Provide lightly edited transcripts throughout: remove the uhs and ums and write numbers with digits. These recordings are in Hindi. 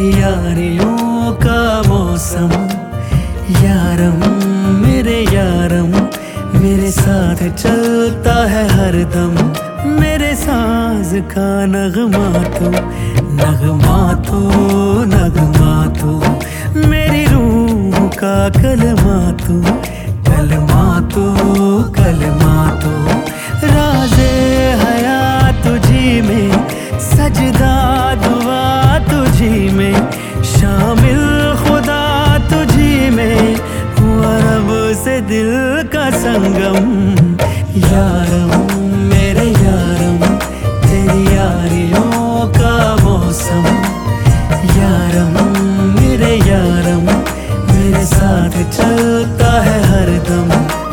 तेरी यारियों का मौसम। यारम मेरे यारम, मेरे साथ चलता है हरदम। मेरे साज का नगमा तो, नगमा तो, नगमा तो, मेरी रूह का कलमा तो, कलमा तो, कलमा तो। राज़े हया तुझी में, सजदा दुआ तुझी में, शामिल खुदा तुझी में, हुआ रब से दिल का संगम। यारम मेरे यारम, तेरी यारियों का मौसम। यारम मेरे यारम, मेरे साथ चलता है हरदम।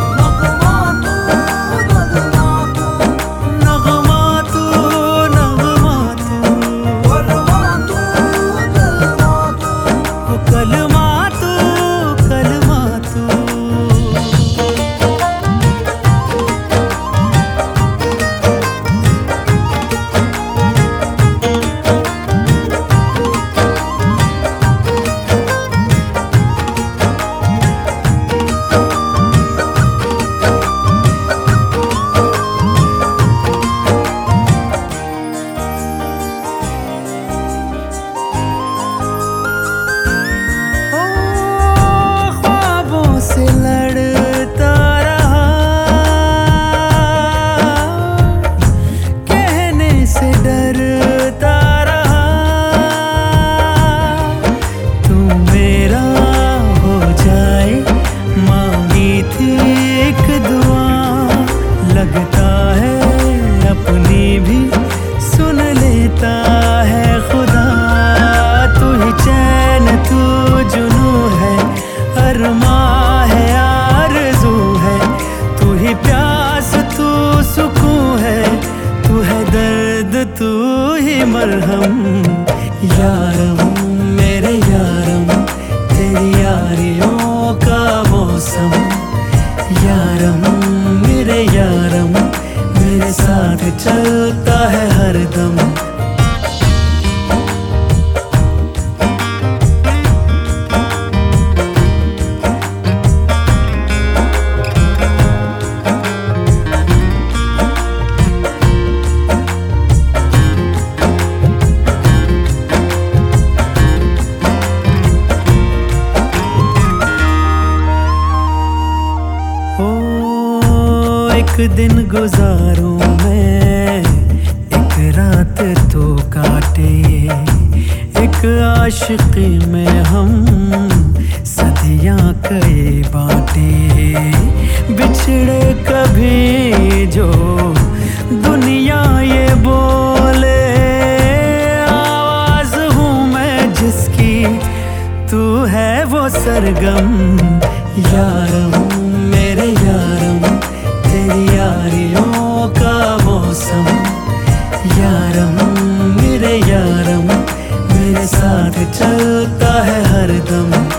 से लड़ता रहा, कहने से डरता रहा। तू मेरा हो जाए, मांगी थी एक दुआ। लगता है अपनी भी सुन लेता है खुदा। तू ही चैन, तू जुनू है, अरमा प्यास, तू सुकून है, तू है दर्द, तू ही मरहम। यारम मेरे यारम, तेरी यारियों का मौसम। यारम मेरे यारम, मेरे साथ चलता है हरदम। एक दिन गुजारूं मैं, एक रात तो काटे। एक आशिकी में हम सदियां कई बाटे। बिछड़े कभी जो दुनिया ये बोले, आवाज हूँ मैं जिसकी, तू है वो सरगम। यारम मेरे यारम, तेरी यारियों का मौसम। यारम मेरे यारम, मेरे साथ चलता है हरदम।